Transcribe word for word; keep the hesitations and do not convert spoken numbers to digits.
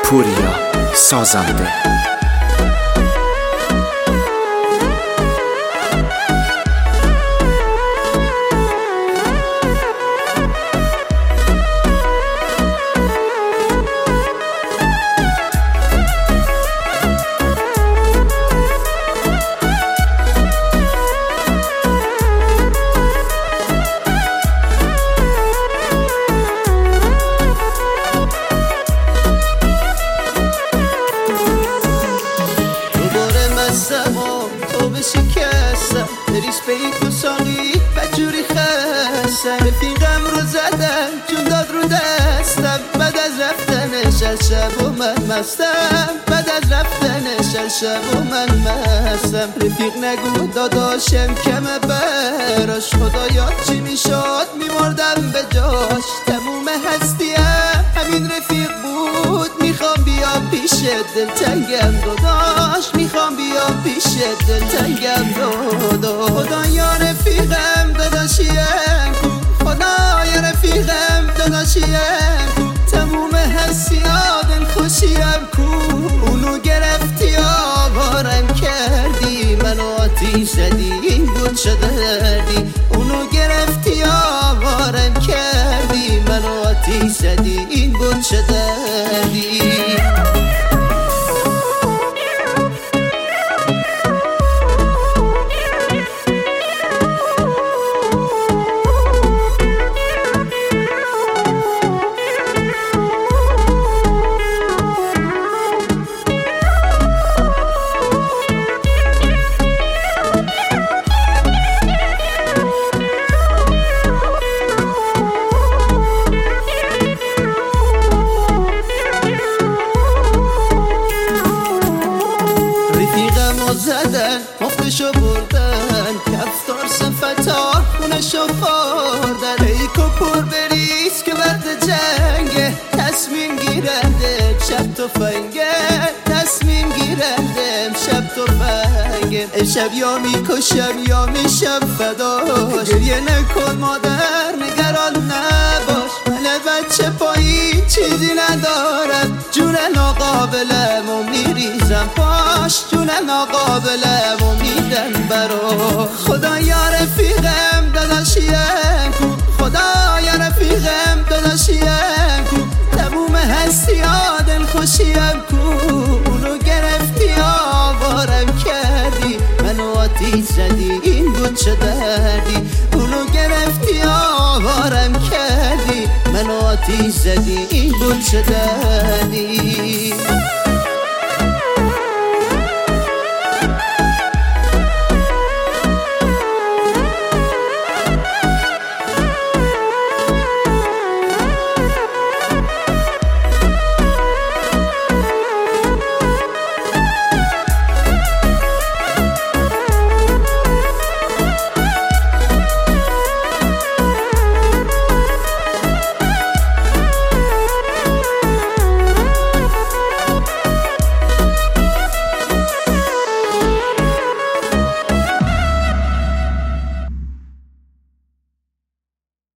پوریا سازنده. تو به شکستم نریس به این کسانی بجوری خستم رفیقم رو زدم جون داد رو دستم بعد از رفتنش از شب و من مستم بعد از رفتنش از شب و من مستم رفیق نگو داداشم کمه براش خدایا چی میشد میمردم به جاش تموم هستیم همین رفیق بود میخوام بیام پیش دلتنگم داداش میخوام بیام پیش دلتنگم داداش خدا یا رفیقم داداشیم کو خدا یا رفیقم داداشیم کو تموم هستیا دل خوشیم کو اونو گرفتی آوارم کردی منو آتیش زدی این بود چه دردی اونو گرفتی آوارم کردی منو آتیش زدی این بود چه دردی زدن مفتشو بردن کفتار سفتار خونشو خوردن ای کپور بریز که برد جنگه تصمیم گیرنده شب تو فنگه تصمیم گیرنده شب تو فنگه امشب یا میکشم یا میشم فداش گریه نکن مادر نگران نباش من بچه پایی چیزی ندارم جون ناقابلم و میریزم پاش جون ناقابلم و میدن برا خدا یا رفیقم داداشیم کو خدا یا رفیقم داداشیم کو تموم هستی ها دل خوشیم کو اونو گرفتی آوارم کردی منو آتیش زدی این بود چه دردی اونو گرفتی آوارم کردی منو آتیش زدی این بود چه دردی